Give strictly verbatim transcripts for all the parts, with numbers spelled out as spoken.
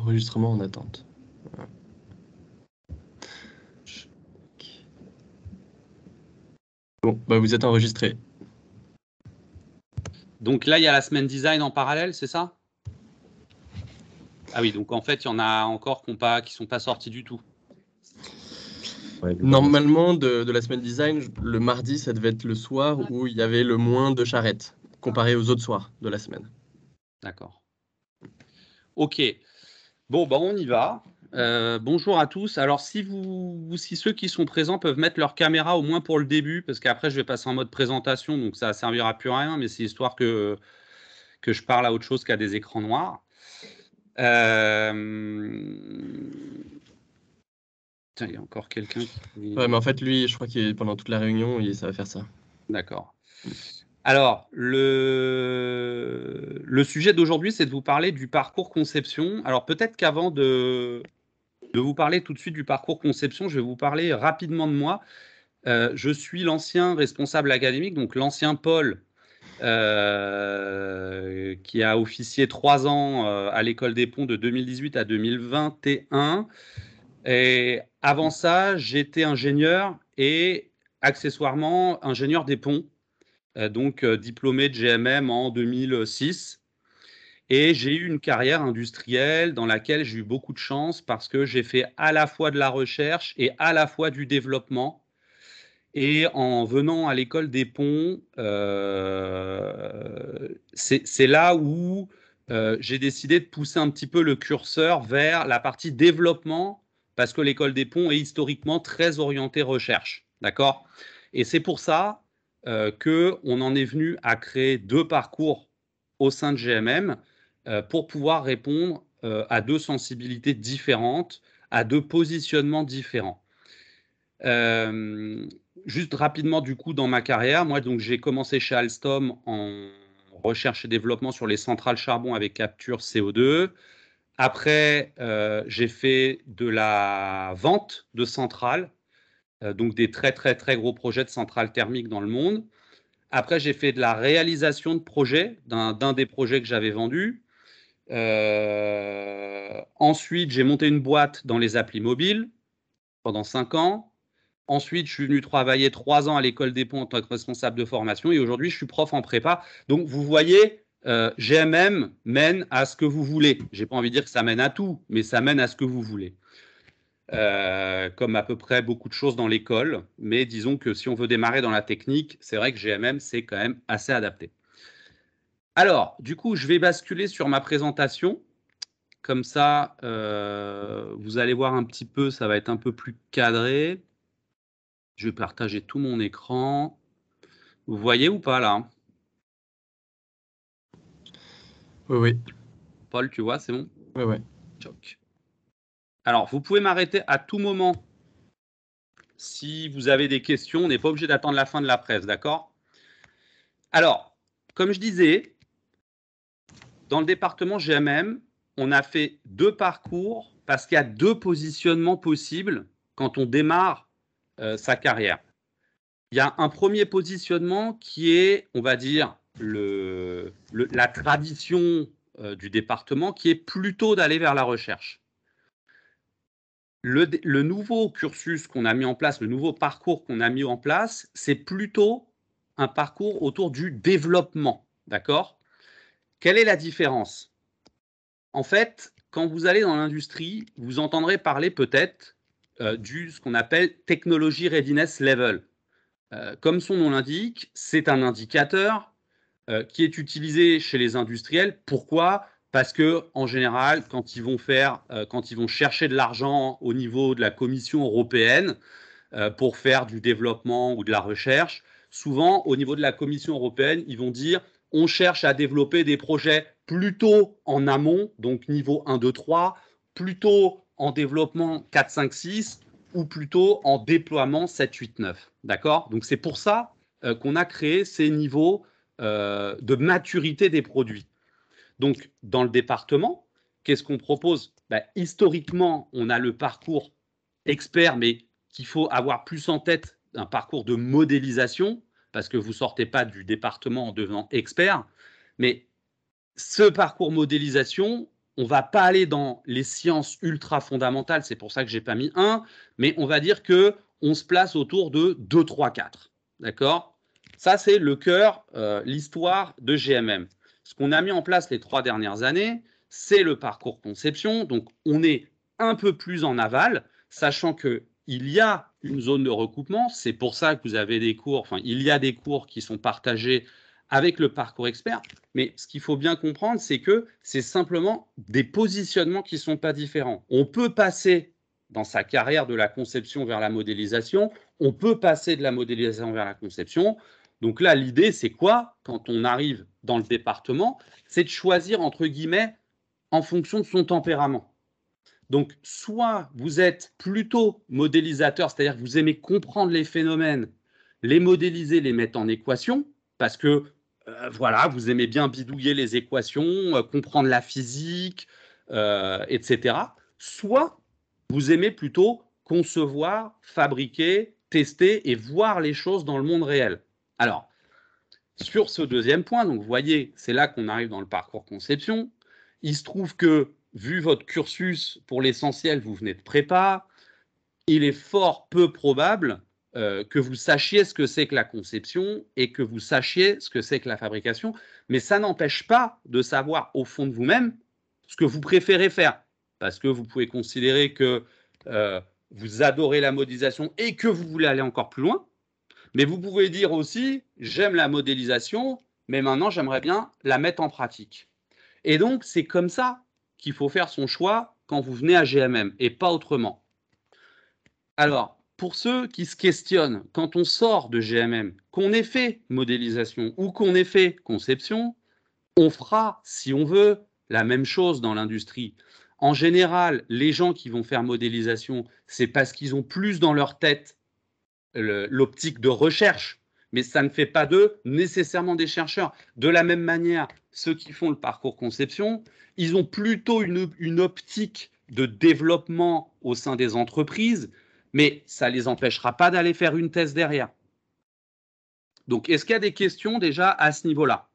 Enregistrement en attente. Bon, bah vous êtes enregistré. Donc là, il y a la semaine design en parallèle, c'est ça? Ah oui, donc en fait, il y en a encore qui ne pas, qui sont pas sortis du tout. Ouais, normalement, de, de la semaine design, le mardi, ça devait être le soir où il y avait le moins de charrettes, comparé aux autres soirs de la semaine. D'accord. Ok. Bon, bah on y va. Euh, bonjour à tous. Alors, si, vous, si ceux qui sont présents peuvent mettre leur caméra au moins pour le début, parce qu'après, je vais passer en mode présentation, donc ça ne servira plus à rien, mais c'est histoire que, que je parle à autre chose qu'à des écrans noirs. Euh... Tiens, il y a encore quelqu'un qui... Ouais, mais en fait, lui, je crois qu'il pendant toute la réunion, il, ça va faire ça. D'accord. Alors, le, le sujet d'aujourd'hui, c'est de vous parler du parcours conception. Alors, peut-être qu'avant de, de vous parler tout de suite du parcours conception, je vais vous parler rapidement de moi. Euh, je suis l'ancien responsable académique, donc l'ancien Paul, euh, qui a officié trois ans euh, à l'École des Ponts de deux mille dix-huit à deux mille vingt et un. Et avant ça, j'étais ingénieur et accessoirement ingénieur des ponts, euh, donc euh, diplômé de G M M en deux mille six. Et j'ai eu une carrière industrielle dans laquelle j'ai eu beaucoup de chance parce que j'ai fait à la fois de la recherche et à la fois du développement. Et en venant à l'école des ponts, euh, c'est là où euh, j'ai décidé de pousser un petit peu le curseur vers la partie développement, parce que l'école des ponts est historiquement très orientée recherche. D'accord? Et c'est pour ça euh, qu'on en est venu à créer deux parcours au sein de G M M euh, pour pouvoir répondre euh, à deux sensibilités différentes, à deux positionnements différents. Euh, juste rapidement, du coup, dans ma carrière, moi, donc, j'ai commencé chez Alstom en recherche et développement sur les centrales charbon avec capture C O deux. Après, euh, j'ai fait de la vente de centrales, euh, donc des très, très, très gros projets de centrales thermiques dans le monde. Après, j'ai fait de la réalisation de projets, d'un d'un des projets que j'avais vendus. Euh, ensuite, j'ai monté une boîte dans les applis mobiles pendant cinq ans. Ensuite, je suis venu travailler trois ans à l'école des ponts en tant que responsable de formation et aujourd'hui, je suis prof en prépa. Donc, vous voyez, euh, G M M mène à ce que vous voulez. Je n'ai pas envie de dire que ça mène à tout, mais ça mène à ce que vous voulez. Euh, comme à peu près beaucoup de choses dans l'école. Mais disons que si on veut démarrer dans la technique, c'est vrai que G M M, c'est quand même assez adapté. Alors, du coup, je vais basculer sur ma présentation. Comme ça, euh, vous allez voir un petit peu, ça va être un peu plus cadré. Je vais partager tout mon écran. Vous voyez ou pas là? Oui, oui. Paul, tu vois, c'est bon? Oui, oui. Choc. Alors, vous pouvez m'arrêter à tout moment si vous avez des questions. On n'est pas obligé d'attendre la fin de la presse, d'accord? Alors, comme je disais, dans le département G M M, on a fait deux parcours parce qu'il y a deux positionnements possibles quand on démarre euh, sa carrière. Il y a un premier positionnement qui est, on va dire, le, le, la tradition euh, du département, qui est plutôt d'aller vers la recherche. Le, le nouveau cursus qu'on a mis en place, le nouveau parcours qu'on a mis en place, c'est plutôt un parcours autour du développement. D'accord? Quelle est la différence? En fait, quand vous allez dans l'industrie, vous entendrez parler peut-être euh, du ce qu'on appelle Technology Readiness Level. Euh, comme son nom l'indique, c'est un indicateur euh, qui est utilisé chez les industriels. Pourquoi? Parce que en général, quand ils vont faire, euh, quand ils vont chercher de l'argent au niveau de la Commission européenne euh, pour faire du développement ou de la recherche, souvent au niveau de la Commission européenne, ils vont dire on cherche à développer des projets plutôt en amont, donc niveau un, deux, trois, plutôt en développement quatre, cinq, six, ou plutôt en déploiement sept, huit, neuf. D'accord? Donc c'est pour ça euh, qu'on a créé ces niveaux euh, de maturité des produits. Donc dans le département, qu'est-ce qu'on propose? Ben, historiquement, on a le parcours expert, mais qu'il faut avoir plus en tête un parcours de modélisation, parce que vous ne sortez pas du département en devenant expert. Mais ce parcours modélisation, on ne va pas aller dans les sciences ultra fondamentales, c'est pour ça que je n'ai pas mis un, mais on va dire qu'on se place autour de deux, trois, quatre. D'accord? Ça, c'est le cœur, euh, l'histoire de G M M. Ce qu'on a mis en place les trois dernières années, c'est le parcours conception. Donc, on est un peu plus en aval, sachant qu'il y a une zone de recoupement. C'est pour ça que vous avez des cours, enfin, il y a des cours qui sont partagés avec le parcours expert. Mais ce qu'il faut bien comprendre, c'est que c'est simplement des positionnements qui ne sont pas différents. On peut passer dans sa carrière de la conception vers la modélisation, on peut passer de la modélisation vers la conception. Donc là, l'idée, c'est quoi? Quand on arrive dans le département, c'est de choisir, entre guillemets, en fonction de son tempérament. Donc, soit vous êtes plutôt modélisateur, c'est-à-dire que vous aimez comprendre les phénomènes, les modéliser, les mettre en équation, parce que euh, voilà, vous aimez bien bidouiller les équations, euh, comprendre la physique, euh, et cetera. Soit vous aimez plutôt concevoir, fabriquer, tester et voir les choses dans le monde réel. Alors, sur ce deuxième point, donc vous voyez, c'est là qu'on arrive dans le parcours conception. Il se trouve que, vu votre cursus, pour l'essentiel, vous venez de prépa, il est fort peu probable euh, que vous sachiez ce que c'est que la conception et que vous sachiez ce que c'est que la fabrication, mais ça n'empêche pas de savoir au fond de vous-même ce que vous préférez faire, parce que vous pouvez considérer que euh, vous adorez la modélisation et que vous voulez aller encore plus loin, mais vous pouvez dire aussi, j'aime la modélisation, mais maintenant j'aimerais bien la mettre en pratique. Et donc, c'est comme ça qu'il faut faire son choix quand vous venez à G M M et pas autrement. Alors, pour ceux qui se questionnent, quand on sort de G M M, qu'on ait fait modélisation ou qu'on ait fait conception, on fera, si on veut, la même chose dans l'industrie. En général, les gens qui vont faire modélisation, c'est parce qu'ils ont plus dans leur tête l'optique de recherche, mais ça ne fait pas d'eux nécessairement des chercheurs. De la même manière, ceux qui font le parcours conception, ils ont plutôt une, une optique de développement au sein des entreprises, mais ça ne les empêchera pas d'aller faire une thèse derrière. Donc, est-ce qu'il y a des questions déjà à ce niveau-là?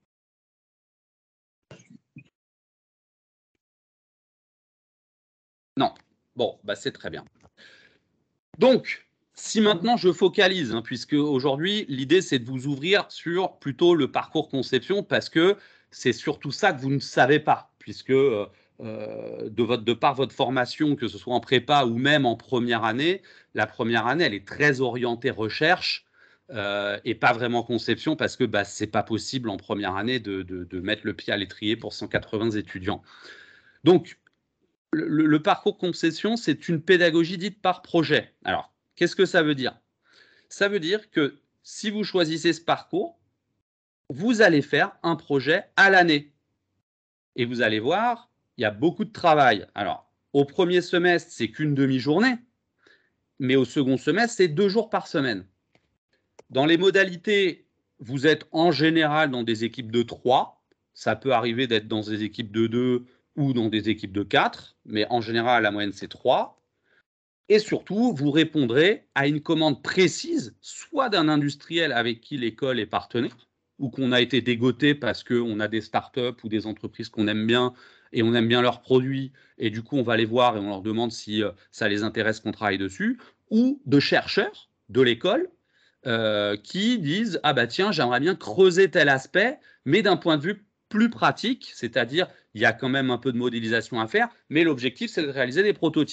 Non. Bon, bah c'est très bien. Donc, si maintenant je focalise, hein, puisque aujourd'hui, l'idée, c'est de vous ouvrir sur plutôt le parcours conception, parce que c'est surtout ça que vous ne savez pas, puisque euh, de, votre, de par votre formation, que ce soit en prépa ou même en première année, la première année, elle est très orientée recherche euh, et pas vraiment conception, parce que bah, ce n'est pas possible en première année de, de, de mettre le pied à l'étrier pour cent quatre-vingts étudiants. Donc, le, le parcours conception, c'est une pédagogie dite par projet. Alors, qu'est-ce que ça veut dire? Ça veut dire que si vous choisissez ce parcours, vous allez faire un projet à l'année. Et vous allez voir, il y a beaucoup de travail. Alors, au premier semestre, c'est qu'une demi-journée, mais au second semestre, c'est deux jours par semaine. Dans les modalités, vous êtes en général dans des équipes de trois. Ça peut arriver d'être dans des équipes de deux ou dans des équipes de quatre, mais en général, la moyenne, c'est trois. Et surtout, vous répondrez à une commande précise, soit d'un industriel avec qui l'école est partenaire, ou qu'on a été dégoté parce qu'on a des startups ou des entreprises qu'on aime bien et on aime bien leurs produits, et du coup, on va les voir et on leur demande si ça les intéresse qu'on travaille dessus, ou de chercheurs de l'école euh, qui disent « Ah bah tiens, j'aimerais bien creuser tel aspect, mais d'un point de vue plus pratique, c'est-à-dire il y a quand même un peu de modélisation à faire, mais l'objectif, c'est de réaliser des prototypes. »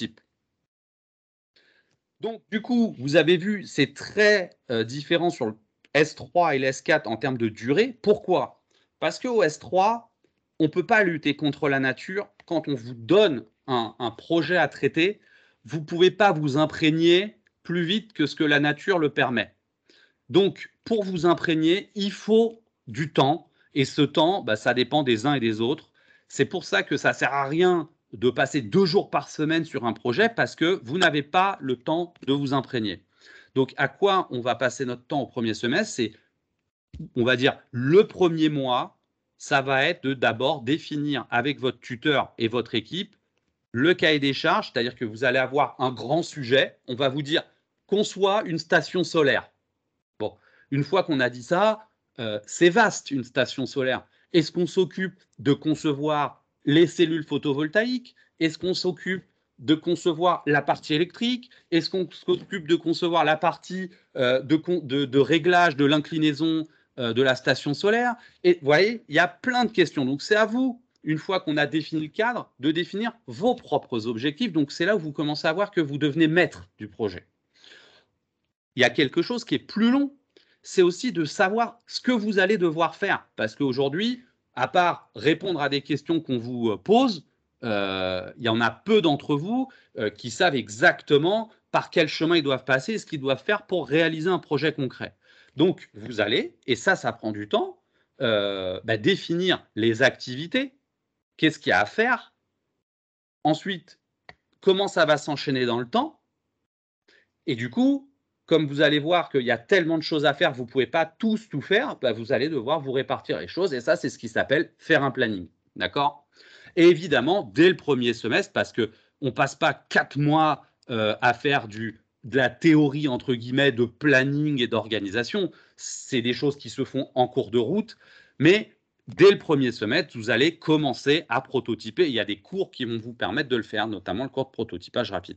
Donc, du coup, vous avez vu, c'est très euh, différent sur le S trois et le S quatre en termes de durée. Pourquoi? Parce qu'au S trois, on ne peut pas lutter contre la nature. Quand on vous donne un, un projet à traiter, vous ne pouvez pas vous imprégner plus vite que ce que la nature le permet. Donc, pour vous imprégner, il faut du temps. Et ce temps, bah, ça dépend des uns et des autres. C'est pour ça que ça ne sert à rien de passer deux jours par semaine sur un projet parce que vous n'avez pas le temps de vous imprégner. Donc, à quoi on va passer notre temps au premier semestre? C'est, on va dire, le premier mois, ça va être de d'abord définir avec votre tuteur et votre équipe le cahier des charges, c'est-à-dire que vous allez avoir un grand sujet. On va vous dire, conçois une station solaire. Bon, une fois qu'on a dit ça, euh, c'est vaste une station solaire. Est-ce qu'on s'occupe de concevoir les cellules photovoltaïques? Est-ce qu'on s'occupe de concevoir la partie électrique? Est-ce qu'on s'occupe de concevoir la partie euh, de, de, de réglage de l'inclinaison euh, de la station solaire? Et vous voyez, il y a plein de questions. Donc, c'est à vous, une fois qu'on a défini le cadre, de définir vos propres objectifs. Donc, c'est là où vous commencez à voir que vous devenez maître du projet. Il y a quelque chose qui est plus long, c'est aussi de savoir ce que vous allez devoir faire. Parce qu'aujourd'hui, à part répondre à des questions qu'on vous pose, euh, il y en a peu d'entre vous euh, qui savent exactement par quel chemin ils doivent passer et ce qu'ils doivent faire pour réaliser un projet concret. Donc, vous allez, et ça, ça prend du temps, euh, bah, définir les activités, qu'est-ce qu'il y a à faire, ensuite, comment ça va s'enchaîner dans le temps, et du coup, comme vous allez voir qu'il y a tellement de choses à faire, vous ne pouvez pas tous tout faire, bah vous allez devoir vous répartir les choses. Et ça, c'est ce qui s'appelle faire un planning. D'accord? Et évidemment, dès le premier semestre, parce qu'on ne passe pas quatre mois euh, à faire du, de la théorie, entre guillemets, de planning et d'organisation. C'est des choses qui se font en cours de route. Mais dès le premier semestre, vous allez commencer à prototyper. Il y a des cours qui vont vous permettre de le faire, notamment le cours de prototypage rapide.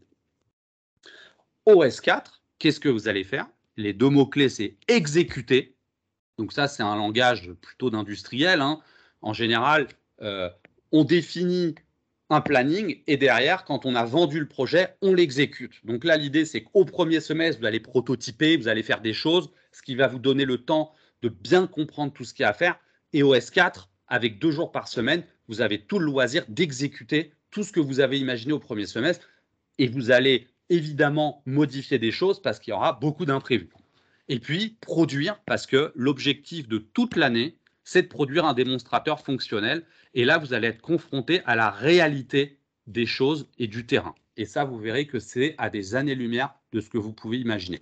O S quatre, qu'est-ce que vous allez faire? Les deux mots-clés, c'est exécuter. Donc ça, c'est un langage plutôt d'industriel. Hein. En général, euh, on définit un planning et derrière, quand on a vendu le projet, on l'exécute. Donc là, l'idée, c'est qu'au premier semestre, vous allez prototyper, vous allez faire des choses, ce qui va vous donner le temps de bien comprendre tout ce qu'il y a à faire. Et O S quatre, avec deux jours par semaine, vous avez tout le loisir d'exécuter tout ce que vous avez imaginé au premier semestre et vous allez évidemment modifier des choses parce qu'il y aura beaucoup d'imprévus. Et puis, produire, parce que l'objectif de toute l'année, c'est de produire un démonstrateur fonctionnel. Et là, vous allez être confronté à la réalité des choses et du terrain. Et ça, vous verrez que c'est à des années-lumière de ce que vous pouvez imaginer.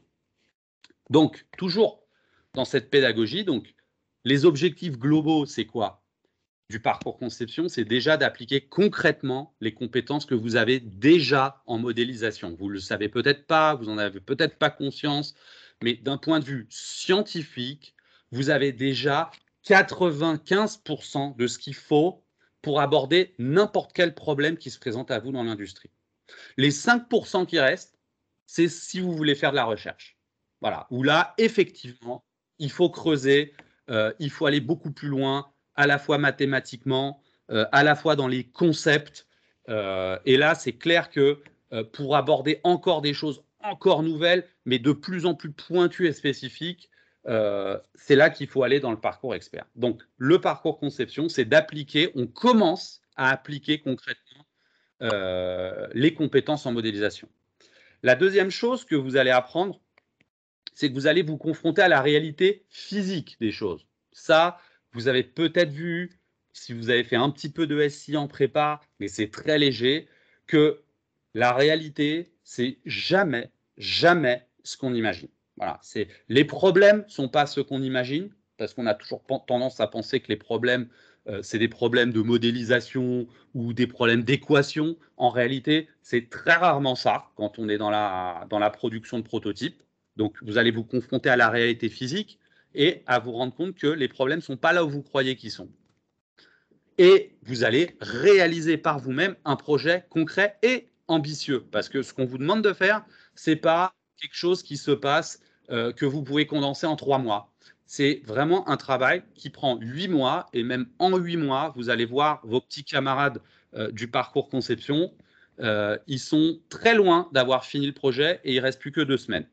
Donc, toujours dans cette pédagogie, donc, les objectifs globaux, c'est quoi? Du parcours conception, c'est déjà d'appliquer concrètement les compétences que vous avez déjà en modélisation. Vous ne le savez peut-être pas, vous n'en avez peut-être pas conscience, mais d'un point de vue scientifique, vous avez déjà quatre-vingt-quinze pour cent de ce qu'il faut pour aborder n'importe quel problème qui se présente à vous dans l'industrie. Les cinq pour cent qui restent, c'est si vous voulez faire de la recherche. Voilà, où là, effectivement, il faut creuser, euh, il faut aller beaucoup plus loin, à la fois mathématiquement, euh, à la fois dans les concepts. Euh, et là, c'est clair que euh, pour aborder encore des choses encore nouvelles, mais de plus en plus pointues et spécifiques, euh, c'est là qu'il faut aller dans le parcours expert. Donc, le parcours conception, c'est d'appliquer, on commence à appliquer concrètement euh, les compétences en modélisation. La deuxième chose que vous allez apprendre, c'est que vous allez vous confronter à la réalité physique des choses. Ça, vous avez peut-être vu, si vous avez fait un petit peu de S I en prépa, mais c'est très léger, que la réalité, c'est jamais, jamais ce qu'on imagine. Voilà, c'est les problèmes ne sont pas ce qu'on imagine, parce qu'on a toujours tendance à penser que les problèmes, euh, c'est des problèmes de modélisation ou des problèmes d'équation. En réalité, c'est très rarement ça quand on est dans la, dans la production de prototypes. Donc, vous allez vous confronter à la réalité physique et à vous rendre compte que les problèmes ne sont pas là où vous croyez qu'ils sont. Et vous allez réaliser par vous-même un projet concret et ambitieux. Parce que ce qu'on vous demande de faire, ce n'est pas quelque chose qui se passe, euh, que vous pouvez condenser en trois mois. C'est vraiment un travail qui prend huit mois. Et même en huit mois, vous allez voir vos petits camarades euh, du parcours conception. Euh, ils sont très loin d'avoir fini le projet et il ne reste plus que deux semaines.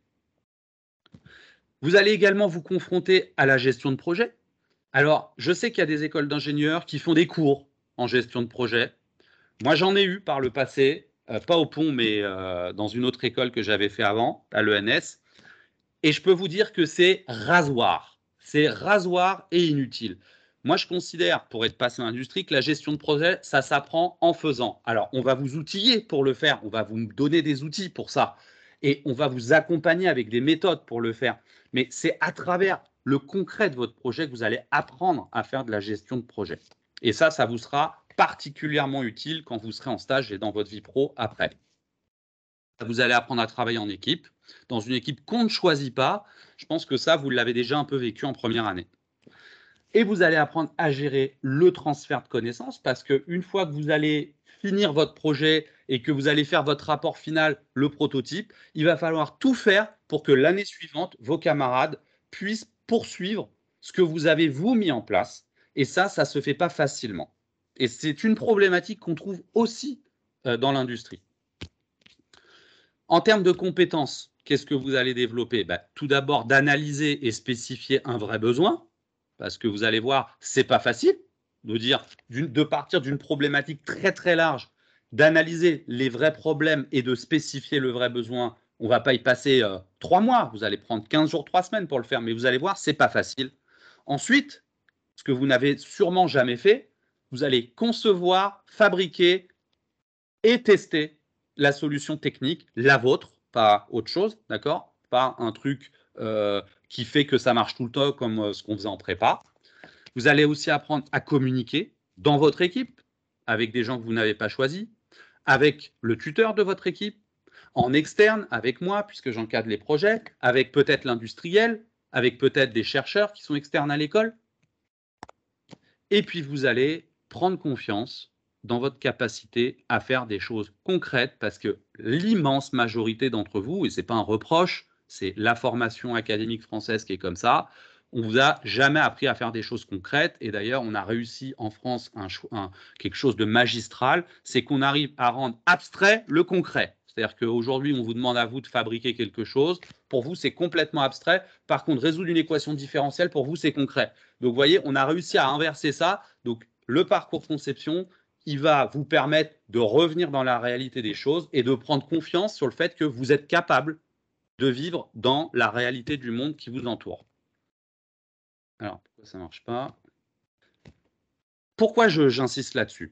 Vous allez également vous confronter à la gestion de projet. Alors, je sais qu'il y a des écoles d'ingénieurs qui font des cours en gestion de projet. Moi, j'en ai eu par le passé, euh, pas au Pont, mais euh, dans une autre école que j'avais fait avant, à l'E N S. Et je peux vous dire que c'est rasoir. C'est rasoir et inutile. Moi, je considère, pour être passé dans l'industrie, que la gestion de projet, ça s'apprend en faisant. Alors, on va vous outiller pour le faire. On va vous donner des outils pour ça. Et on va vous accompagner avec des méthodes pour le faire. Mais c'est à travers le concret de votre projet que vous allez apprendre à faire de la gestion de projet. Et ça, ça vous sera particulièrement utile quand vous serez en stage et dans votre vie pro après. Vous allez apprendre à travailler en équipe, dans une équipe qu'on ne choisit pas. Je pense que ça, vous l'avez déjà un peu vécu en première année. Et vous allez apprendre à gérer le transfert de connaissances parce qu'une fois que vous allez finir votre projet et que vous allez faire votre rapport final, le prototype, il va falloir tout faire pour que l'année suivante, vos camarades puissent poursuivre ce que vous avez vous mis en place. Et ça, ça ne se fait pas facilement. Et c'est une problématique qu'on trouve aussi euh, dans l'industrie. En termes de compétences, qu'est-ce que vous allez développer? Ben, tout d'abord, d'analyser et spécifier un vrai besoin. Parce que vous allez voir, ce n'est pas facile de dire, de partir d'une problématique très très large, d'analyser les vrais problèmes et de spécifier le vrai besoin. On ne va pas y passer euh, trois mois, vous allez prendre quinze jours, trois semaines pour le faire, mais vous allez voir, ce n'est pas facile. Ensuite, ce que vous n'avez sûrement jamais fait, vous allez concevoir, fabriquer et tester la solution technique, la vôtre, pas autre chose, d'accord? Pas un truc euh, qui fait que ça marche tout le temps comme euh, ce qu'on faisait en prépa. Vous allez aussi apprendre à communiquer dans votre équipe, avec des gens que vous n'avez pas choisis, avec le tuteur de votre équipe, en externe, avec moi, puisque j'encadre les projets, avec peut-être l'industriel, avec peut-être des chercheurs qui sont externes à l'école. Et puis, vous allez prendre confiance dans votre capacité à faire des choses concrètes, parce que l'immense majorité d'entre vous, et ce n'est pas un reproche, c'est la formation académique française qui est comme ça, on vous a jamais appris à faire des choses concrètes. Et d'ailleurs, on a réussi en France un, un, quelque chose de magistral, c'est qu'on arrive à rendre abstrait le concret. C'est-à-dire qu'aujourd'hui, on vous demande à vous de fabriquer quelque chose. Pour vous, c'est complètement abstrait. Par contre, résoudre une équation différentielle, pour vous, c'est concret. Donc, vous voyez, on a réussi à inverser ça. Donc, le parcours conception, il va vous permettre de revenir dans la réalité des choses et de prendre confiance sur le fait que vous êtes capable de vivre dans la réalité du monde qui vous entoure. Alors, pourquoi ça ne marche pas? Pourquoi j'insiste là-dessus?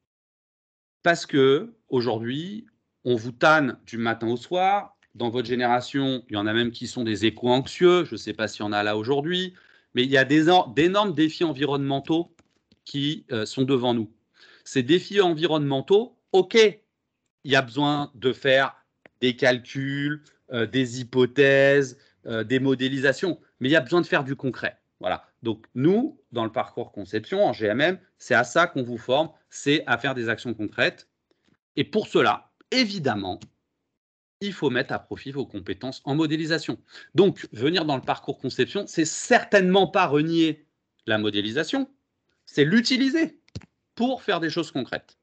Parce que aujourd'hui, on vous tanne du matin au soir. Dans votre génération, il y en a même qui sont des éco-anxieux. Je ne sais pas s'il y en a là aujourd'hui. Mais il y a d'énormes défis environnementaux qui euh, sont devant nous. Ces défis environnementaux, OK, il y a besoin de faire des calculs, euh, des hypothèses, euh, des modélisations, mais il y a besoin de faire du concret. Voilà. Donc, nous, dans le parcours conception, en G M M, c'est à ça qu'on vous forme, c'est à faire des actions concrètes. Et pour cela, évidemment, il faut mettre à profit vos compétences en modélisation. Donc, venir dans le parcours conception, c'est certainement pas renier la modélisation, c'est l'utiliser pour faire des choses concrètes.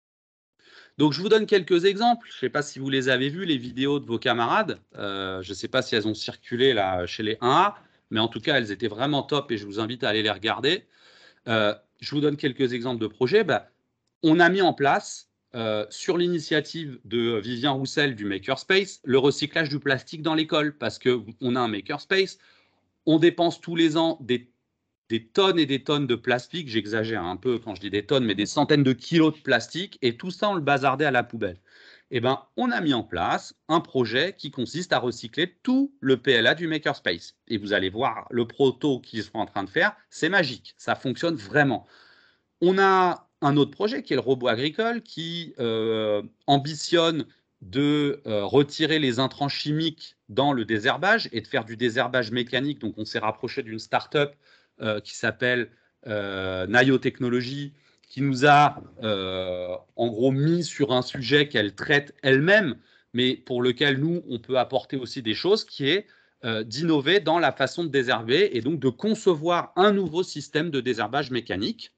Donc, je vous donne quelques exemples. Je ne sais pas si vous les avez vus, les vidéos de vos camarades. Euh, je ne sais pas si elles ont circulé là, chez les un A, mais en tout cas, elles étaient vraiment top et je vous invite à aller les regarder. Euh, je vous donne quelques exemples de projets. Ben, on a mis en place, euh, sur l'initiative de Vivien Roussel du Makerspace, le recyclage du plastique dans l'école, parce qu'on a un Makerspace, on dépense tous les ans des, des tonnes et des tonnes de plastique, j'exagère un peu quand je dis des tonnes, mais des centaines de kilos de plastique, et tout ça, on le bazardait à la poubelle. Eh ben, on a mis en place un projet qui consiste à recycler tout le P L A du Makerspace. Et vous allez voir le proto qu'ils sont en train de faire, c'est magique, ça fonctionne vraiment. On a un autre projet qui est le robot agricole qui euh, ambitionne de euh, retirer les intrants chimiques dans le désherbage et de faire du désherbage mécanique. Donc, on s'est rapproché d'une start-up euh, qui s'appelle euh, Nayo Technologies, qui nous a euh, en gros mis sur un sujet qu'elle traite elle-même, mais pour lequel nous, on peut apporter aussi des choses, qui est euh, d'innover dans la façon de désherber et donc de concevoir un nouveau système de désherbage mécanique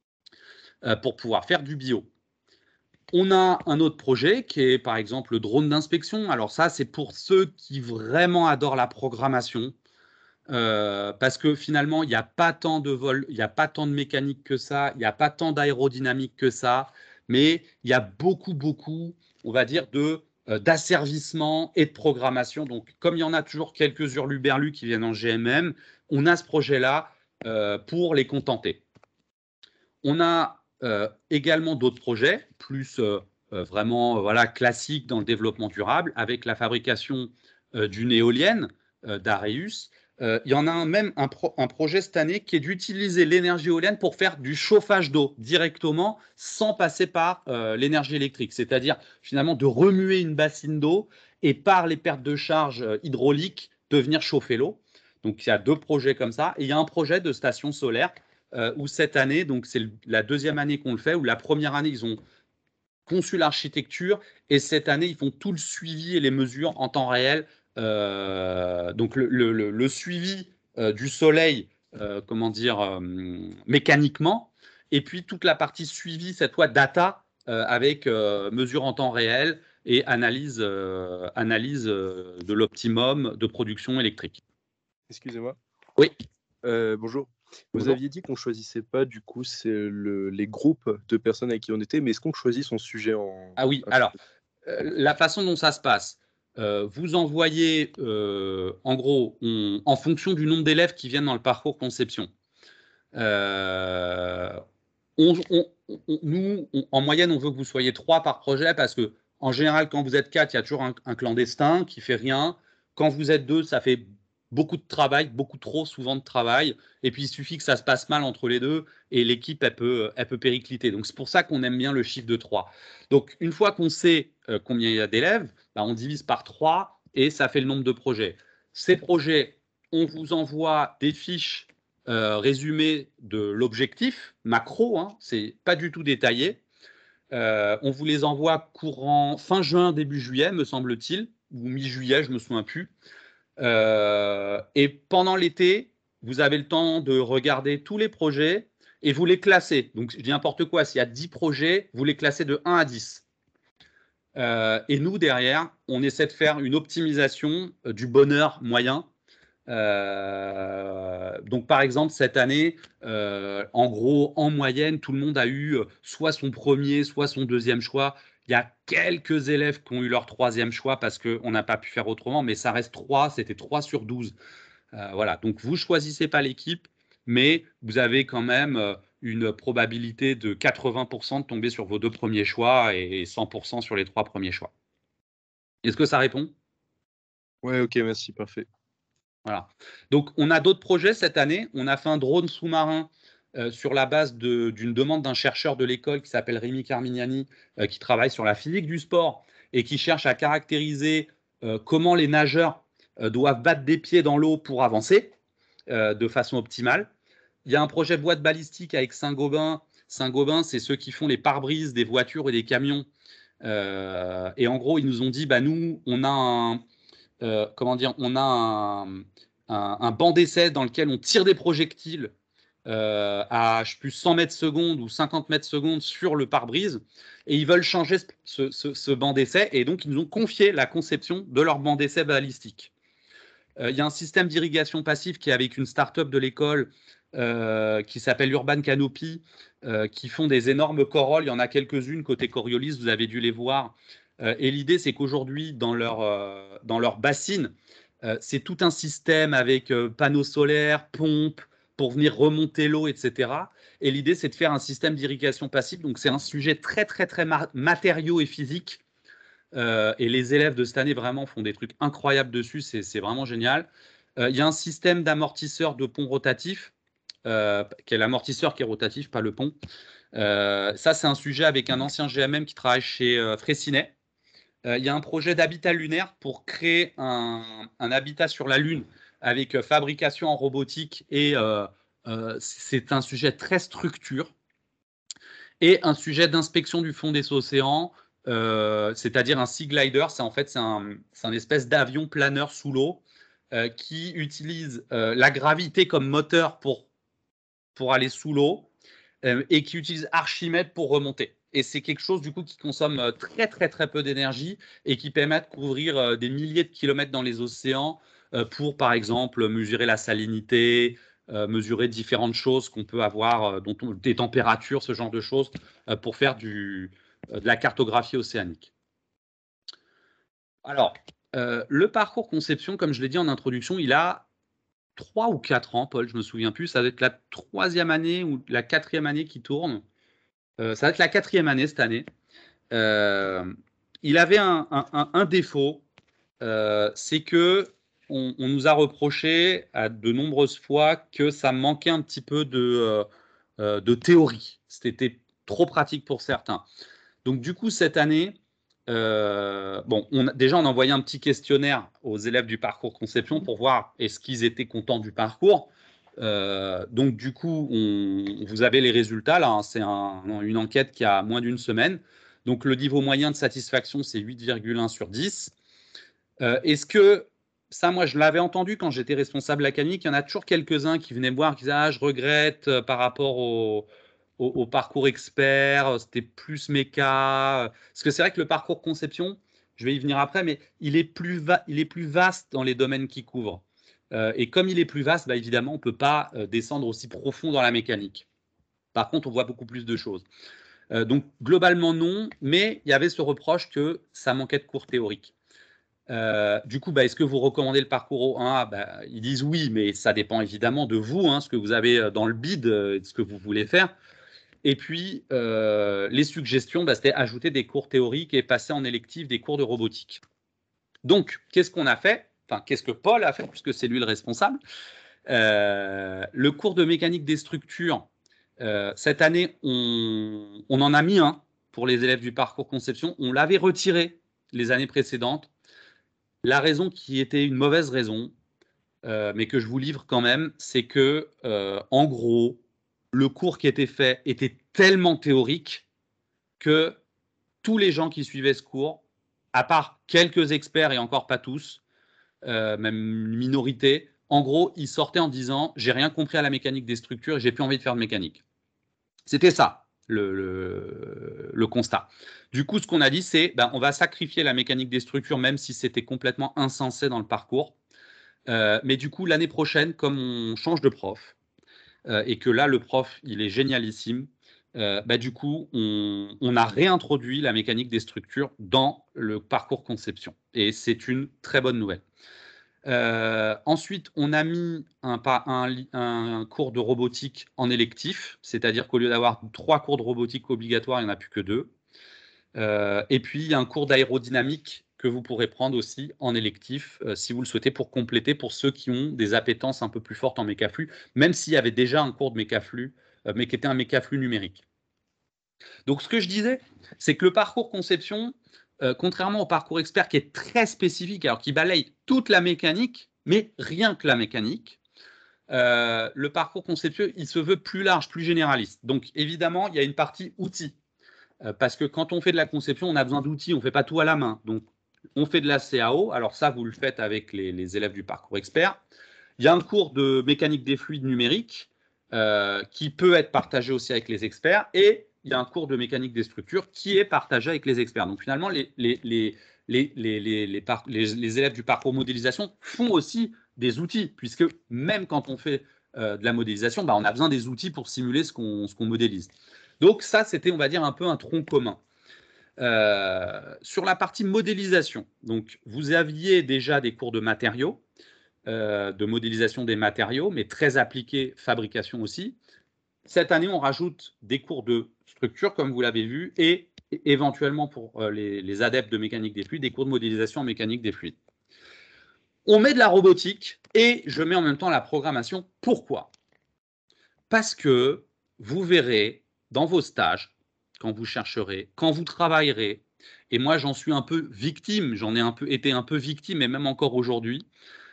euh, pour pouvoir faire du bio. On a un autre projet qui est par exemple le drone d'inspection. Alors ça, c'est pour ceux qui vraiment adorent la programmation. Euh, parce que finalement, il n'y a pas tant de vol, il n'y a pas tant de mécanique que ça, il n'y a pas tant d'aérodynamique que ça, mais il y a beaucoup, beaucoup, on va dire, de, euh, d'asservissement et de programmation. Donc, comme il y en a toujours quelques hurluberlus qui viennent en G M M, on a ce projet-là euh, pour les contenter. On a euh, également d'autres projets, plus euh, euh, vraiment euh, voilà, classiques dans le développement durable, avec la fabrication euh, d'une éolienne euh, d'Areus. Euh, il y en a un, même un, pro, un projet cette année qui est d'utiliser l'énergie éolienne pour faire du chauffage d'eau directement sans passer par euh, l'énergie électrique. C'est-à-dire finalement de remuer une bassine d'eau et par les pertes de charge euh, hydrauliques de venir chauffer l'eau. Donc, il y a deux projets comme ça. Et il y a un projet de station solaire euh, où cette année, donc c'est la deuxième année qu'on le fait, où la première année, ils ont conçu l'architecture et cette année, ils font tout le suivi et les mesures en temps réel. Euh, donc, le, le, le, le suivi euh, du soleil, euh, comment dire, euh, mécaniquement, et puis toute la partie suivi, cette fois data, euh, avec euh, mesure en temps réel et analyse, euh, analyse euh, de l'optimum de production électrique. Excusez-moi. Oui. Euh, bonjour. Vous Bonjour. aviez dit qu'on choisissait pas du coup c'est le, les groupes de personnes avec qui on était, mais est-ce qu'on choisit son sujet en... Ah oui, alors, euh, la façon dont ça se passe, euh, vous envoyez, euh, en gros, on, en fonction du nombre d'élèves qui viennent dans le parcours conception, euh, on, on, on, nous, on, en moyenne, on veut que vous soyez trois par projet parce que, en général, quand vous êtes quatre, il y a toujours un, un clandestin qui fait rien. Quand vous êtes deux, ça fait beaucoup de travail, beaucoup trop souvent de travail. Et puis, il suffit que ça se passe mal entre les deux et l'équipe, elle peut, elle peut péricliter. Donc, c'est pour ça qu'on aime bien le chiffre de trois. Donc, une fois qu'on sait euh, combien il y a d'élèves, bah, on divise par trois et ça fait le nombre de projets. Ces projets, on vous envoie des fiches euh, résumé de l'objectif macro, hein, c'est pas du tout détaillé. Euh, on vous les envoie courant fin juin, début juillet, me semble-t-il, ou mi-juillet, je me souviens plus. Euh, et pendant l'été, vous avez le temps de regarder tous les projets et vous les classez. Donc, je dis n'importe quoi, s'il y a dix projets, vous les classez de un à dix. Euh, et nous, derrière, on essaie de faire une optimisation euh, du bonheur moyen. Euh, donc, par exemple, cette année, euh, en gros, en moyenne, tout le monde a eu soit son premier, soit son deuxième choix. Il y a quelques élèves qui ont eu leur troisième choix parce qu'on n'a pas pu faire autrement, mais ça reste trois, c'était trois sur douze. Euh, voilà, donc vous ne choisissez pas l'équipe, mais vous avez quand même euh, une probabilité de quatre-vingts pour cent de tomber sur vos deux premiers choix et cent pour cent sur les trois premiers choix. Est-ce que ça répond? Ouais, ok, merci, parfait. Voilà. Donc, on a d'autres projets cette année. On a fait un drone sous-marin euh, sur la base de- d'une demande d'un chercheur de l'école qui s'appelle Rémi Carmignani, euh, qui travaille sur la physique du sport et qui cherche à caractériser euh, comment les nageurs euh, doivent battre des pieds dans l'eau pour avancer euh, de façon optimale. Il y a un projet boîte balistique avec Saint-Gobain. Saint-Gobain, c'est ceux qui font les pare-brises des voitures et des camions. Euh, et en gros, ils nous ont dit, bah, nous, on a un euh, comment dire, on a un, un, un banc d'essai dans lequel on tire des projectiles euh, à je sais plus cent mètres secondes ou cinquante mètres secondes sur le pare-brise et ils veulent changer ce, ce, ce banc d'essai et donc ils nous ont confié la conception de leur banc d'essai balistique. Euh, il y a un système d'irrigation passive qui est avec une start-up de l'école euh, qui s'appelle Urban Canopy, euh, qui font des énormes corolles. Il y en a quelques-unes côté Coriolis, vous avez dû les voir. Euh, et l'idée, c'est qu'aujourd'hui, dans leur, euh, dans leur bassine, euh, c'est tout un système avec euh, panneaux solaires, pompes, pour venir remonter l'eau, et cetera. Et l'idée, c'est de faire un système d'irrigation passive. Donc, c'est un sujet très, très, très matériaux et physique. Euh, et les élèves de cette année vraiment font des trucs incroyables dessus, c'est vraiment génial. Euh, il y a un système d'amortisseur de pont rotatif, euh, qui est l'amortisseur qui est rotatif, pas le pont. Euh, ça, c'est un sujet avec un ancien G M M qui travaille chez euh, Freycinet. Euh, il y a un projet d'habitat lunaire pour créer un, un, habitat sur la Lune avec euh, fabrication en robotique et euh, euh, c'est un sujet très structure. Et un sujet d'inspection du fond des océans, euh, c'est-à-dire un Sea Glider, c'est en fait c'est un, un espèce d'avion planeur sous l'eau euh, qui utilise euh, la gravité comme moteur pour, pour aller sous l'eau euh, et qui utilise Archimède pour remonter. Et c'est quelque chose du coup qui consomme très très très peu d'énergie et qui permet de couvrir euh, des milliers de kilomètres dans les océans euh, pour par exemple mesurer la salinité, euh, mesurer différentes choses qu'on peut avoir, euh, dont on, des températures, ce genre de choses, euh, pour faire du, euh, de la cartographie océanique. Alors, euh, le parcours conception, comme je l'ai dit en introduction, il a trois ou quatre ans, Paul, je me souviens plus. Ça va être la troisième année ou la quatrième année qui tourne. Euh, ça va être la quatrième année cette année. Euh, il avait un, un, un défaut, euh, c'est que on, on nous a reproché à de nombreuses fois que ça manquait un petit peu de, euh, de théorie. C'était trop pratique pour certains. Donc du coup, cette année, euh, bon, on a, déjà, on a envoyé un petit questionnaire aux élèves du parcours conception pour voir est-ce qu'ils étaient contents du parcours. Euh, donc, du coup, on, vous avez les résultats. Là, hein, c'est un, une enquête qui a moins d'une semaine. Donc, le niveau moyen de satisfaction, c'est huit virgule un sur dix. Euh, est-ce que, ça, moi, je l'avais entendu quand j'étais responsable académique, il y en a toujours quelques-uns qui venaient me voir, qui disaient « Ah, je regrette euh, par rapport au... » Au, au parcours expert, c'était plus méca. Parce que c'est vrai que le parcours conception, je vais y venir après, mais il est plus, va, il est plus vaste dans les domaines qu'il couvre. Euh, et comme il est plus vaste, bah, évidemment, on ne peut pas euh, descendre aussi profond dans la mécanique. Par contre, on voit beaucoup plus de choses. Euh, donc, globalement, non, mais il y avait ce reproche que ça manquait de cours théoriques. Euh, du coup, bah, est-ce que vous recommandez le parcours au un A? Bah, ils disent oui, mais ça dépend évidemment de vous, hein, ce que vous avez dans le bid, euh, ce que vous voulez faire. Et puis, euh, les suggestions, bah, c'était ajouter des cours théoriques et passer en électif des cours de robotique. Donc, qu'est-ce qu'on a fait? Enfin, qu'est-ce que Paul a fait, puisque c'est lui le responsable? euh, Le cours de mécanique des structures, euh, cette année, on, on en a mis un pour les élèves du parcours conception. On l'avait retiré les années précédentes. La raison qui était une mauvaise raison, euh, mais que je vous livre quand même, c'est que, euh, en gros, le cours qui était fait était tellement théorique que tous les gens qui suivaient ce cours, à part quelques experts et encore pas tous, euh, même une minorité, en gros, ils sortaient en disant « j'ai rien compris à la mécanique des structures et j'ai plus envie de faire de mécanique ». C'était ça, le, le, le constat. Du coup, ce qu'on a dit, c'est ben, on va sacrifier la mécanique des structures, même si c'était complètement insensé dans le parcours. Euh, mais du coup, l'année prochaine, comme on change de prof, euh, et que là, le prof, il est génialissime, euh, bah, du coup, on, on a réintroduit la mécanique des structures dans le parcours conception. Et c'est une très bonne nouvelle. Euh, ensuite, on a mis un, un, un cours de robotique en électif, c'est-à-dire qu'au lieu d'avoir trois cours de robotique obligatoires, il n'y en a plus que deux. Euh, et puis, il y a un cours d'aérodynamique que vous pourrez prendre aussi en électif, euh, si vous le souhaitez, pour compléter pour ceux qui ont des appétences un peu plus fortes en mécaflux, même s'il y avait déjà un cours de mécaflux, euh, mais qui était un mécaflux numérique. Donc, ce que je disais, c'est que le parcours conception, euh, contrairement au parcours expert qui est très spécifique, alors qui balaye toute la mécanique, mais rien que la mécanique, euh, le parcours conception, il se veut plus large, plus généraliste. Donc, évidemment, il y a une partie outils. Parce que quand on fait de la conception, on a besoin d'outils, on ne fait pas tout à la main. Donc, on fait de la C A O. Alors ça, vous le faites avec les, les élèves du parcours expert. Il y a un cours de mécanique des fluides numériques euh, qui peut être partagé aussi avec les experts. Et il y a un cours de mécanique des structures qui est partagé avec les experts. Donc, finalement, les, les, les, les, les, les, les, par, les, les élèves du parcours modélisation font aussi des outils, puisque même quand on fait euh, de la modélisation, bah, on a besoin des outils pour simuler ce qu'on ce qu'on modélise. Donc ça, c'était, on va dire, un peu un tronc commun. Euh, sur la partie modélisation, donc vous aviez déjà des cours de matériaux, euh, de modélisation des matériaux, mais très appliqués fabrication aussi. Cette année, on rajoute des cours de structure, comme vous l'avez vu, et éventuellement pour euh, les, les adeptes de mécanique des fluides, des cours de modélisation en mécanique des fluides. On met de la robotique et je mets en même temps la programmation. Pourquoi? Parce que vous verrez dans vos stages, quand vous chercherez, quand vous travaillerez, et moi j'en suis un peu victime, j'en ai un peu été un peu victime, et même encore aujourd'hui,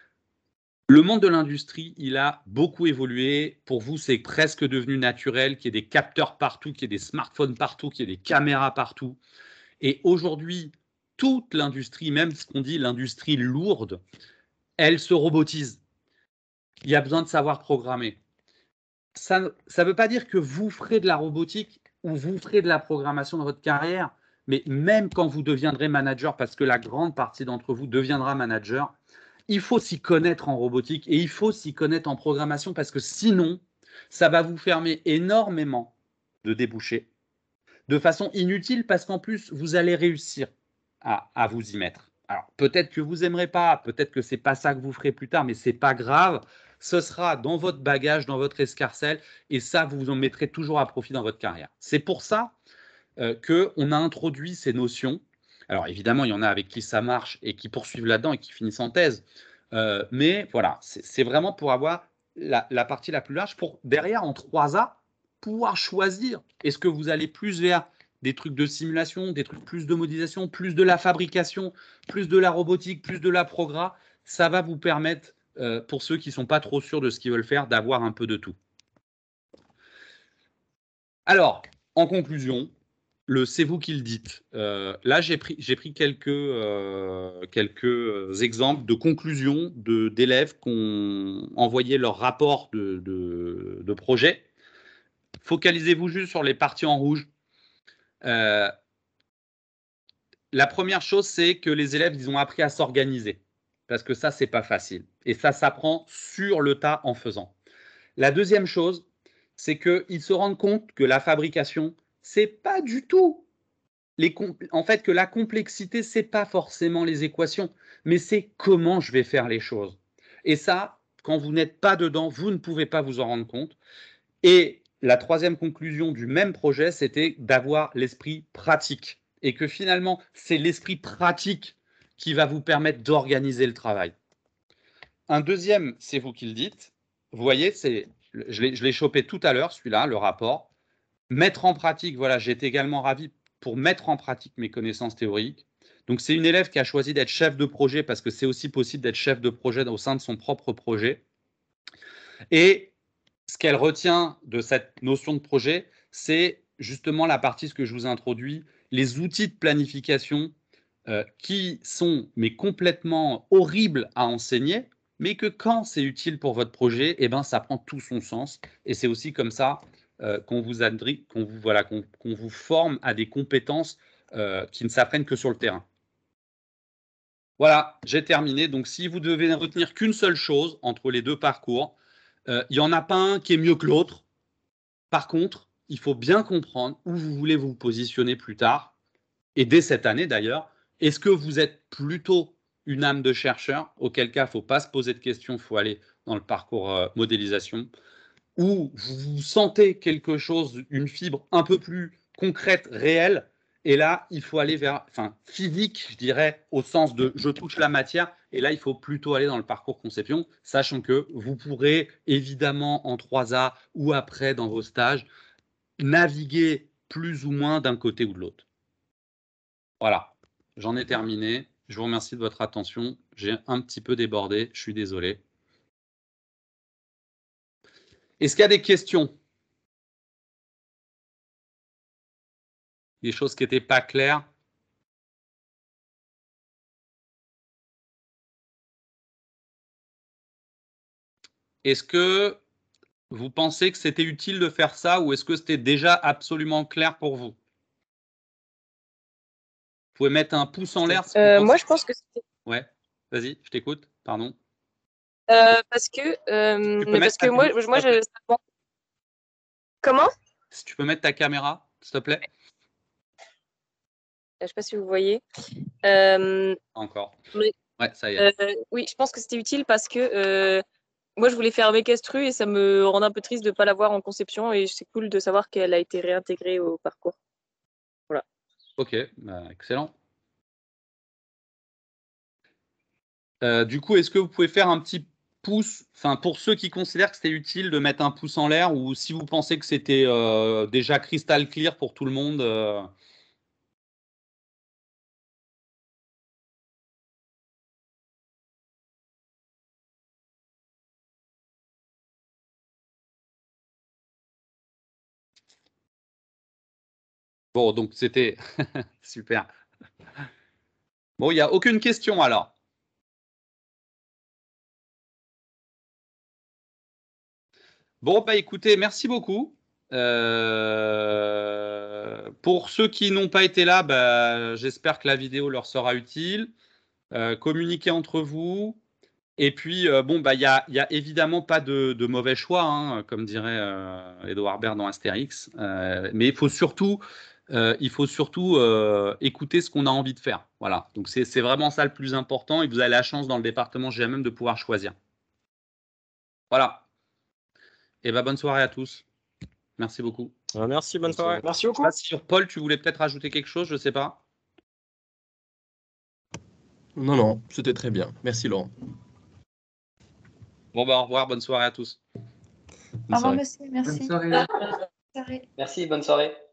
le monde de l'industrie, il a beaucoup évolué. Pour vous, c'est presque devenu naturel qu'il y ait des capteurs partout, qu'il y ait des smartphones partout, qu'il y ait des caméras partout. Et aujourd'hui, toute l'industrie, même ce qu'on dit l'industrie lourde, elle se robotise. Il y a besoin de savoir programmer. Ça ne veut pas dire que vous ferez de la robotique ou vous ferez de la programmation dans votre carrière, mais même quand vous deviendrez manager, parce que la grande partie d'entre vous deviendra manager, il faut s'y connaître en robotique et il faut s'y connaître en programmation, parce que sinon, ça va vous fermer énormément de débouchés de façon inutile, parce qu'en plus, vous allez réussir à, à vous y mettre. Alors, peut-être que vous n'aimerez pas, peut-être que ce n'est pas ça que vous ferez plus tard, mais ce n'est pas grave. Ce sera dans votre bagage, dans votre escarcelle, et ça, vous vous en mettrez toujours à profit dans votre carrière. C'est pour ça euh, qu'on a introduit ces notions. Alors, évidemment, il y en a avec qui ça marche et qui poursuivent là-dedans et qui finissent en thèse. Euh, mais voilà, c'est vraiment pour avoir la, la partie la plus large, pour derrière, en trois A, pouvoir choisir. Est-ce que vous allez plus vers des trucs de simulation, des trucs plus de modélisation, plus de la fabrication, plus de la robotique, plus de la progra. Ça va vous permettre, euh, pour ceux qui ne sont pas trop sûrs de ce qu'ils veulent faire, d'avoir un peu de tout. Alors, en conclusion, le c'est vous qui le dites. Euh, là, j'ai pris, j'ai pris quelques, euh, quelques exemples de conclusions de, d'élèves qui ont envoyé leur rapport de, de, de projet. Focalisez-vous juste sur les parties en rouge. Euh, la première chose, c'est que les élèves, ils ont appris à s'organiser. Parce que ça, c'est pas facile. Et ça s'apprend sur le tas en faisant. La deuxième chose, c'est qu'ils se rendent compte que la fabrication, c'est pas du tout les en fait que la complexité, c'est pas forcément les équations, mais c'est comment je vais faire les choses. Et ça, quand vous n'êtes pas dedans, vous ne pouvez pas vous en rendre compte. Et la troisième conclusion du même projet, c'était d'avoir l'esprit pratique. Et que finalement, c'est l'esprit pratique qui va vous permettre d'organiser le travail. Un deuxième, c'est vous qui le dites. Vous voyez, c'est, je l'ai chopé tout à l'heure, celui-là, le rapport. Mettre en pratique, voilà, j'ai été également ravi pour mettre en pratique mes connaissances théoriques. Donc, c'est une élève qui a choisi d'être chef de projet parce que c'est aussi possible d'être chef de projet au sein de son propre projet. Et ce qu'elle retient de cette notion de projet, c'est justement la partie, ce que je vous ai introduit, les outils de planification euh, qui sont mais complètement horribles à enseigner, mais que quand c'est utile pour votre projet, eh ben, ça prend tout son sens. Et c'est aussi comme ça euh, qu'on vous, qu'on vous, voilà, qu'on, qu'on vous forme à des compétences euh, qui ne s'apprennent que sur le terrain. Voilà, j'ai terminé. Donc, si vous devez retenir qu'une seule chose entre les deux parcours, il n'y en a pas un qui est mieux que l'autre. Par contre, il faut bien comprendre où vous voulez vous positionner plus tard, et dès cette année d'ailleurs. Est-ce que vous êtes plutôt une âme de chercheur, auquel cas il ne faut pas se poser de questions, il faut aller dans le parcours euh, modélisation, ou vous sentez quelque chose, une fibre un peu plus concrète, réelle, et là, il faut aller vers, enfin, physique, je dirais, au sens de je touche la matière, et là, il faut plutôt aller dans le parcours conception, sachant que vous pourrez, évidemment, en trois A ou après dans vos stages, naviguer plus ou moins d'un côté ou de l'autre. Voilà, j'en ai terminé. Je vous remercie de votre attention. J'ai un petit peu débordé, je suis désolé. Est-ce qu'il y a des questions? Des choses qui n'étaient pas claires? Est-ce que vous pensez que c'était utile de faire ça ou est-ce que c'était déjà absolument clair pour vous? Vous pouvez mettre un pouce en l'air. Si euh, moi, je pense que c'était... Ouais, vas-y, je t'écoute, pardon. Euh, parce que, euh, tu peux parce que moi, moi je... Comment? Si tu peux mettre ta caméra, s'il te plaît. Je ne sais pas si vous voyez. Euh, Encore. Mais, ouais, ça y est. Euh, oui, je pense que c'était utile parce que euh, moi, je voulais faire Mecastru et ça me rend un peu triste de ne pas l'avoir en conception et c'est cool de savoir qu'elle a été réintégrée au parcours. Voilà. Ok, bah, excellent. Euh, du coup, est-ce que vous pouvez faire un petit pouce, enfin pour ceux qui considèrent que c'était utile de mettre un pouce en l'air ou si vous pensez que c'était euh, déjà crystal clear pour tout le monde euh... Bon, donc c'était super. Bon, il n'y a aucune question alors. Bon, bah écoutez, merci beaucoup. Euh, pour ceux qui n'ont pas été là, bah, j'espère que la vidéo leur sera utile. Euh, communiquez entre vous. Et puis, euh, bon, bah, il n'y a, y a évidemment pas de, de mauvais choix, hein, comme dirait euh, Edouard Baird dans Astérix. Euh, mais il faut surtout, euh, il faut surtout euh, écouter ce qu'on a envie de faire. Voilà. Donc, c'est vraiment ça le plus important. Et vous avez la chance dans le département G M M de pouvoir choisir. Voilà. Et bah, bonne soirée à tous. Merci beaucoup. Merci, bonne soirée. Merci beaucoup. Sur Paul, tu voulais peut-être rajouter quelque chose, je ne sais pas. Non, non, c'était très bien. Merci, Laurent. Bon, bah, au revoir, bonne soirée à tous. Au revoir, monsieur, merci. Bonne soirée. Soirée. Merci, bonne soirée.